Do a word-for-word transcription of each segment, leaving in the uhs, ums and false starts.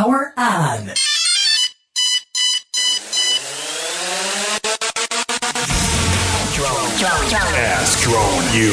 Power on. Ask Drone U.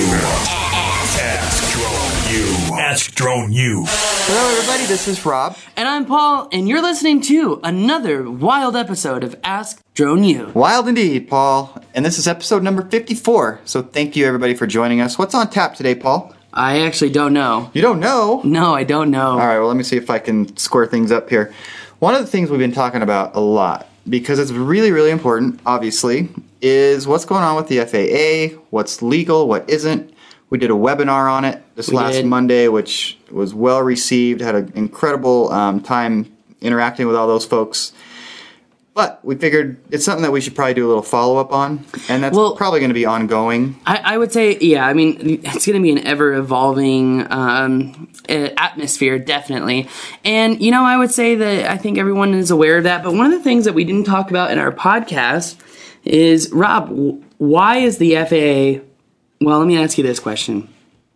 Ask Drone U. Ask Drone U. Hello, everybody. This is Rob. And I'm Paul, and you're listening to another wild episode of Ask Drone U. Wild indeed, Paul. And this is episode number fifty-four. So thank you, everybody, for joining us. What's on tap today, Paul? I actually don't know. You don't know? No, I don't know. All right, well, let me see if I can square things up here. One of the things we've been talking about a lot, because it's really, really important, obviously, is what's going on with the F A A, what's legal, what isn't. We did a webinar on it this We last did. Monday, which was well received, had an incredible um, time interacting with all those folks. But we figured it's something that we should probably do a little follow-up on, and that's Well, probably going to be ongoing. I, I would say, yeah, I mean, it's going to be an ever-evolving um, uh, atmosphere, definitely. And, you know, I would say that I think everyone is aware of that. But one of the things that we didn't talk about in our podcast is, Rob, w- why is the F A A... Well, let me ask you this question.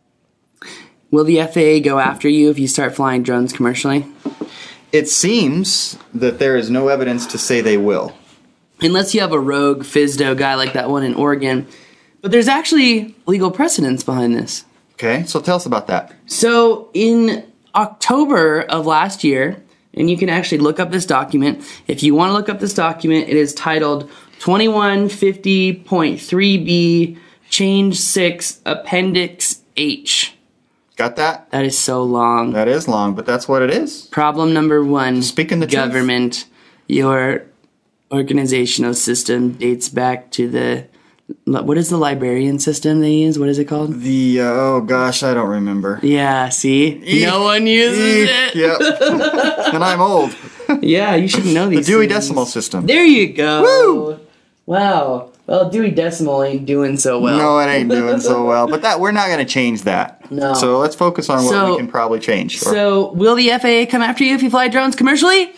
Will the F A A go after you if you start flying drones commercially? It seems that there is no evidence to say they will. Unless you have a rogue FISDO guy like that one in Oregon. But there's actually legal precedence behind this. Okay, so tell us about that. So in October of last year, and you can actually look up this document. If you want to look up this document, it is titled twenty-one fifty point three B Change six Appendix H. Got that? That is so long. That is long, but that's what it is. Problem number one. Speaking the truth. Government. Your organizational system dates back to the... What is the librarian system they use? What is it called? The, uh, oh gosh, I don't remember. Yeah, see? Eek, No one uses eek, it. Yep. And I'm old. Yeah, you should know The these Dewey things. Decimal System. There you go. Woo! Wow. Well, Dewey Decimal ain't doing so well. No, it ain't doing so well. But that we're not going to change that. No. So let's focus on what So- we can probably change. Sure. So, will the F A A come after you if you fly drones commercially?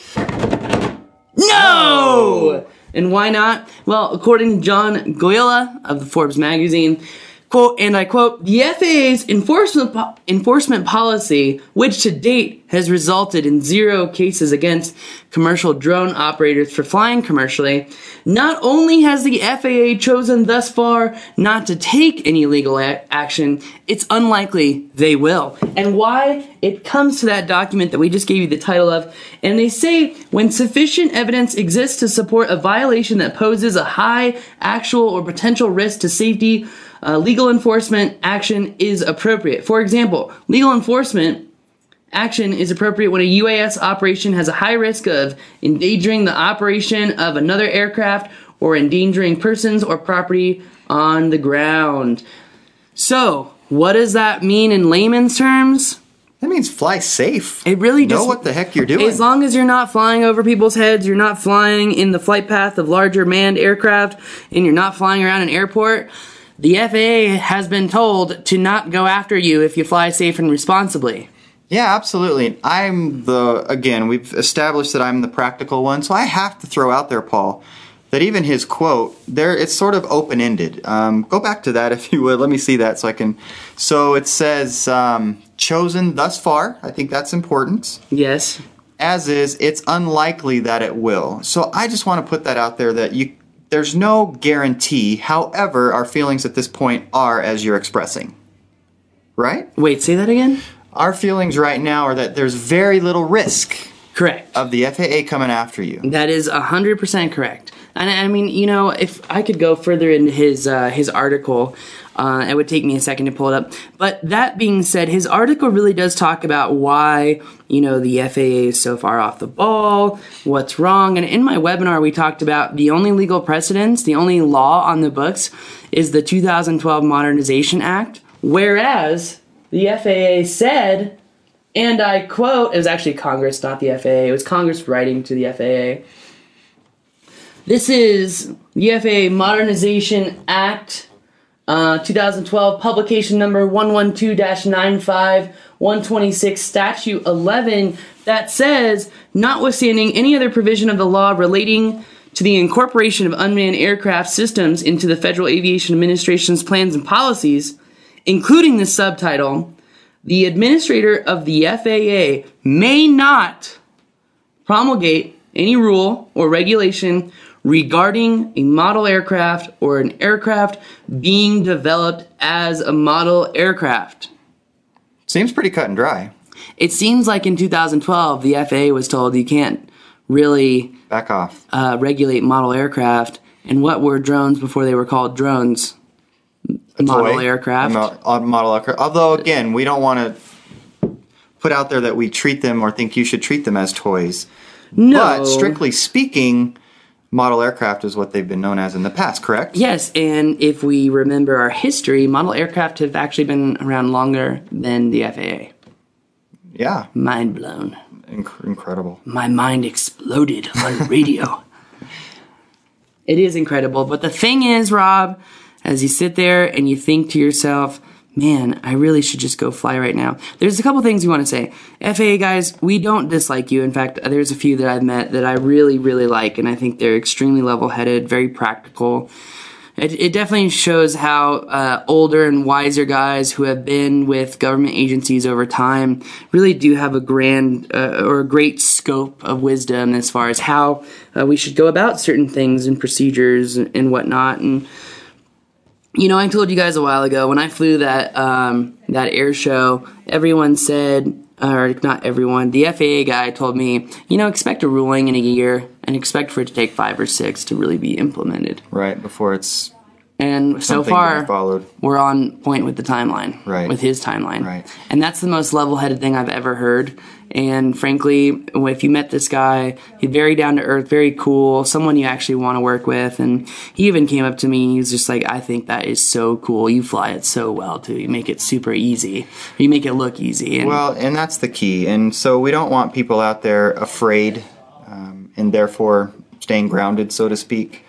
No! And why not? Well, according to John Goyla of the Forbes magazine, quote, and I quote, the F A A's enforcement po- enforcement policy, which to date has resulted in zero cases against commercial drone operators for flying commercially, not only has the F A A chosen thus far not to take any legal a- action, it's unlikely they will. And why? It comes to that document that we just gave you the title of, and they say when sufficient evidence exists to support a violation that poses a high actual or potential risk to safety, uh, legal enforcement action is appropriate. For example, legal enforcement action is appropriate when a U A S operation has a high risk of endangering the operation of another aircraft or endangering persons or property on the ground. So, what does that mean in layman's terms? That means fly safe. It really just... know what the heck you're doing. As long as you're not flying over people's heads, you're not flying in the flight path of larger manned aircraft, and you're not flying around an airport, the F A A has been told to not go after you if you fly safe and responsibly. Yeah, absolutely. I'm the, again, we've established that I'm the practical one, so I have to throw out there, Paul, that even his quote, there, it's sort of open-ended. Um, go back to that if you would. Let me see that so I can, so it says, um, chosen thus far. I think that's important. Yes. As is, it's unlikely that it will. So I just want to put that out there that you, there's no guarantee. However, our feelings at this point are as you're expressing. Right? Wait, say that again? Our feelings right now are that there's very little risk Correct. of the F A A coming after you. That is one hundred percent correct. And I mean, you know, if I could go further into his uh, his article, uh, it would take me a second to pull it up. But that being said, his article really does talk about why, you know, the F A A is so far off the ball, what's wrong. And in my webinar, we talked about the only legal precedence, the only law on the books is the two thousand twelve Modernization Act, whereas the F A A said, and I quote, it was actually Congress, not the F A A. It was Congress writing to the F A A. This is the F A A Modernization Act, uh, two thousand twelve, publication number one twelve dash ninety-five one twenty-six, statute eleven, that says, notwithstanding any other provision of the law relating to the incorporation of unmanned aircraft systems into the Federal Aviation Administration's plans and policies, including this subtitle, the administrator of the F A A may not promulgate any rule or regulation regarding a model aircraft or an aircraft being developed as a model aircraft. Seems pretty cut and dry. It seems like in two thousand twelve, the F A A was told you can't really Back off. uh, regulate model aircraft. And what were drones before they were called drones? A Model toy. aircraft. A mo- a model aircraft. Although, again, we don't want to put out there that we treat them or think you should treat them as toys. No. But strictly speaking, model aircraft is what they've been known as in the past, correct? Yes, and if we remember our history, model aircraft have actually been around longer than the F A A. Yeah. Mind blown. Inc- incredible. My mind exploded on radio. It is incredible. But the thing is, Rob, as you sit there and you think to yourself, man, I really should just go fly right now. There's a couple things you want to say. F A A guys, we don't dislike you. In fact, there's a few that I've met that I really, really like, and I think they're extremely level-headed, very practical. It, it definitely shows how uh, older and wiser guys who have been with government agencies over time really do have a grand uh, or a great scope of wisdom as far as how uh, we should go about certain things and procedures and, and whatnot. And you know, I told you guys a while ago when I flew that um, that air show, everyone said, or not everyone, the F A A guy told me, you know, expect a ruling in a year and expect for it to take five or six to really be implemented. Right, before it's And so something to far, be followed. we're on point with the timeline, Right. with his timeline. Right. And that's the most level-headed thing I've ever heard. And frankly, if you met this guy, he's very down-to-earth, very cool, someone you actually want to work with. And he even came up to me and he's just like, I think that is so cool. You fly it so well, too. You make it super easy. You make it look easy. And Well, and that's the key. And so we don't want people out there afraid um, and therefore staying grounded, so to speak.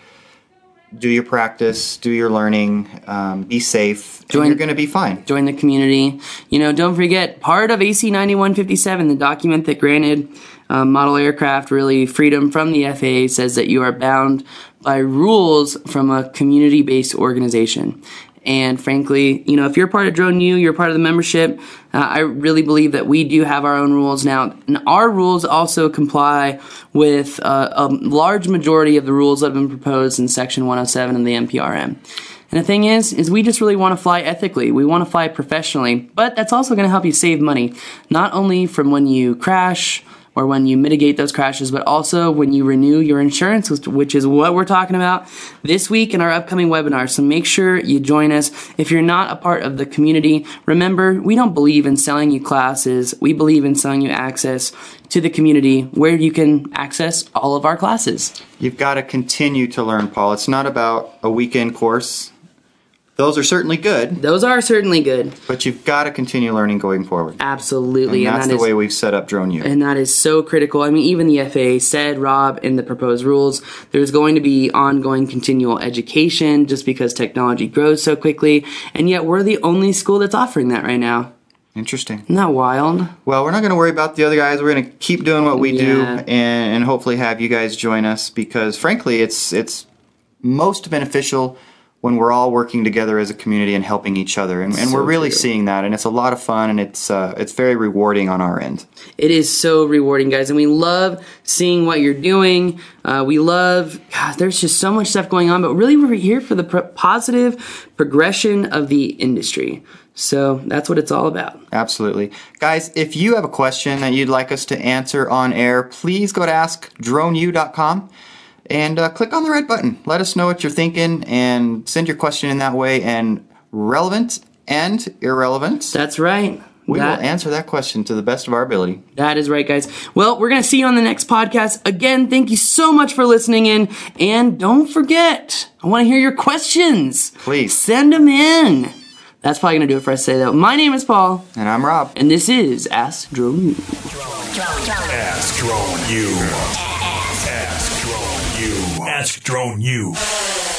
Do your practice, do your learning, um, be safe, Join- and you're going to be fine. join the community. You know, don't forget, part of A C ninety-one fifty-seven, the document that granted um, model aircraft really freedom from the F A A, says that you are bound by rules from a community-based organization. And frankly, you know, if you're part of Drone U, you're part of the membership, uh, I really believe that we do have our own rules now. And our rules also comply with uh, a large majority of the rules that have been proposed in Section one oh seven of the N P R M. And the thing is, is we just really want to fly ethically. We want to fly professionally. But that's also going to help you save money, not only from when you crash or when you mitigate those crashes, but also when you renew your insurance, which is what we're talking about this week in our upcoming webinar. So make sure you join us. If you're not a part of the community, remember, we don't believe in selling you classes. We believe in selling you access to the community where you can access all of our classes. You've got to continue to learn, Paul. It's not about a weekend course. Those are certainly good, Those are certainly good. but you've got to continue learning going forward. Absolutely. And that's that the is- way we've set up Drone U. And that is so critical. I mean, even the F A A said, Rob, in the proposed rules, there's going to be ongoing continual education just because technology grows so quickly. And yet we're the only school that's offering that right now. Interesting. Isn't that wild? Well, we're not going to worry about the other guys. We're going to keep doing what we do Yeah. and, and hopefully have you guys join us because, frankly, it's it's most beneficial when we're all working together as a community and helping each other. And, and So we're really true. seeing that, and it's a lot of fun, and it's uh, it's very rewarding on our end. It is so rewarding, guys, and we love seeing what you're doing. Uh, we love, God, there's just so much stuff going on, but really we're here for the pro- positive progression of the industry. So that's what it's all about. Absolutely. Guys, if you have a question that you'd like us to answer on air, please go to ask drone u dot com. And uh, click on the red button. Let us know what you're thinking and send your question in that way. And relevant and irrelevant, That's right. we That- will answer that question to the best of our ability. That is right, guys. Well, we're going to see you on the next podcast. Again, thank you so much for listening in. And don't forget, I want to hear your questions. Please. Send them in. That's probably going to do it for us today, though. My name is Paul, And I'm Rob. and this is Ask Drone U. Ask Drone U. Ask Drone U. Ask Drone U.